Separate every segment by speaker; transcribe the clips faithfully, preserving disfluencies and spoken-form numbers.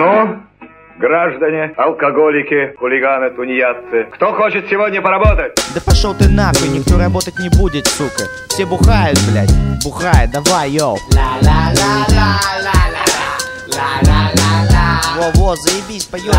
Speaker 1: Ну, граждане, алкоголики, хулиганы, тунеядцы, кто хочет сегодня поработать?
Speaker 2: Да пошел ты нахуй, никто работать не будет, сука. Все бухают, блядь, бухают, давай, йоу. Во-во, заебись, поете.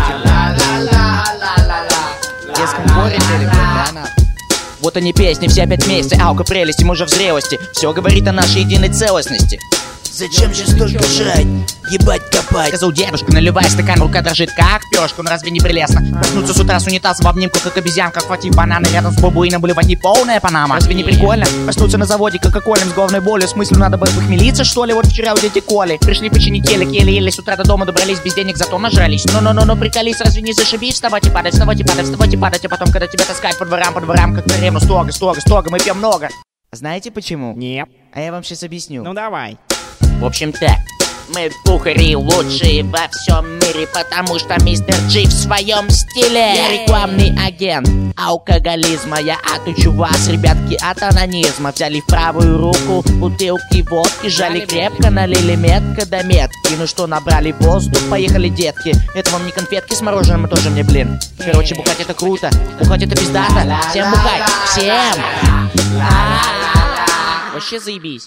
Speaker 2: В детском горе пели, блядь, да, нахуй. Вот они песни, все опять вместе, аука прелести, мужа в зрелости. Все говорит о нашей единой целостности.
Speaker 3: Зачем же столько жрать, ебать копать?
Speaker 2: Сказал дедушка, наливая стакан, рука дрожит, как пёшка, ну разве не прелестно? Проснуться с утра с унитаза в обнимку, как обезьянка, хватив бананы рядом с бабуином, блевать не полная панама. Разве не прикольно? Проснуться на заводе, как околем, с головной болью, с мыслью надо бы похмелиться, что ли? Вот вчера у дети Коли пришли починить телек, еле-еле с утра до дома добрались, без денег зато нажрались. Ну-ну-ну-ну, приколись, разве не зашибись? Вставать и падать, вставать и падать, вставать и падать, а потом, когда тебя таскают по дворам, по дворам, как царевну, строго, строго, строго, мы пьем много. Знаете почему?
Speaker 4: Нет.
Speaker 2: А я вам сейчас объясню.
Speaker 4: Ну давай.
Speaker 2: В общем так, мы бухари лучшие во всем мире, потому что мистер Джи в своем стиле. Я рекламный агент алкоголизма, я отучу вас, ребятки, от анонизма. Взяли в правую руку бутылки водки, жали крепко, налили метко до метки. Ну что, набрали воздух, поехали, детки. Это вам не конфетки с мороженым, тоже мне, блин. Короче, бухать это круто, бухать это пиздато. Всем бухать, всем! Вообще заебись.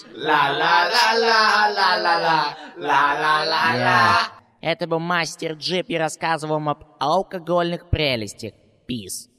Speaker 2: Ла-ла-ла-ла-ла-ла-ла-ла-ла-ла. Это был мастер Джип и рассказывал об алкогольных прелестях. Peace.